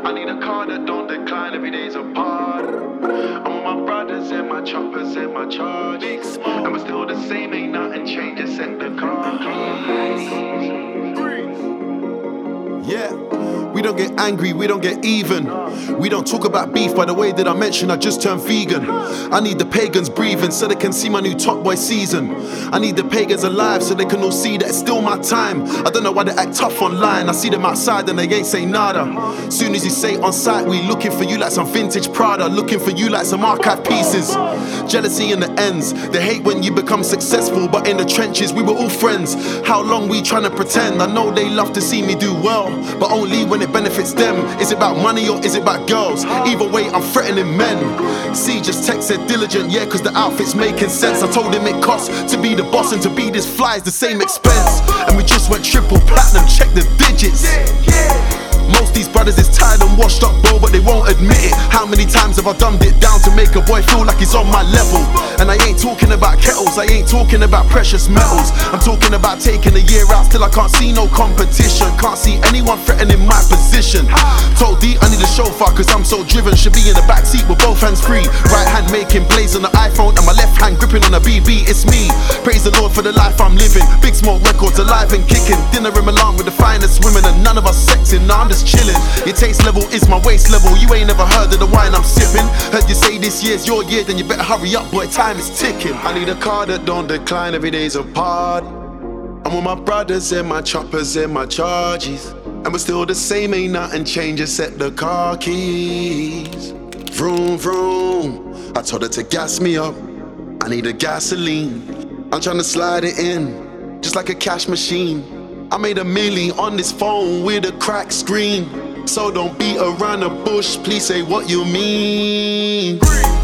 I need a car that don't decline, every day's a party. I'm with my brothers and my choppers and my charges. And we're still the same, ain't nothing changed except the car keys. Yeah, we don't get angry, we don't get even. We don't talk about beef. By the way that I mentioned, I just turned vegan. I need the pagans breathing so they can see my new Top Boy season. I need the pagans alive so they can all see that it's still my time. I don't know why they act tough online. I see them outside and they ain't say nada. Soon as you say on site, we looking for you like some vintage Prada, looking for you like some archive pieces. Jealousy in the ends, they hate when you become successful, but in the trenches we were all friends. How long we tryna pretend? I know they love to see me do well, but only when it benefits them. Is it about money or is it about girls? Either way, I'm threatening men. C just texted diligent, yeah, cause the outfit's making sense. I told him it costs to be the boss, and to be this fly is the same expense. And we just went triple platinum, check the digits. Most these brothers is tired and washed up, bro, but they won't admit it. How many times have I dumbed it down to make a boy feel like he's on my level? And I ain't talking about kettles, I ain't talking about precious metals. I'm talking about taking a year out, still I can't see no competition. Can't see anyone threatening my position. Told D I need a chauffeur cause I'm so driven. Should be in the backseat with both hands free. Right hand making plays on the iPhone and my left hand gripping on a BB. It's me, praise the Lord for the life I'm living. Big Smoke Records alive and kicking. Dinner in Milan with the finest women and none of us sexing. Nah, I'm just chilling. Your taste level is my waist level. You ain't never heard of the wine I'm sipping. Heard you say this year's your year, then you better hurry up, boy, time is ticking. I need a car that don't decline, every day's a party. I'm with my brothers and my choppers and my charges. And we're still the same, ain't nothing changed except the car keys. Vroom, vroom, I told her to gas me up. I need a gasoline, I'm tryna slide it in, just like a cash machine. I made a million on this phone with a cracked screen. So don't beat around the bush, please say what you mean.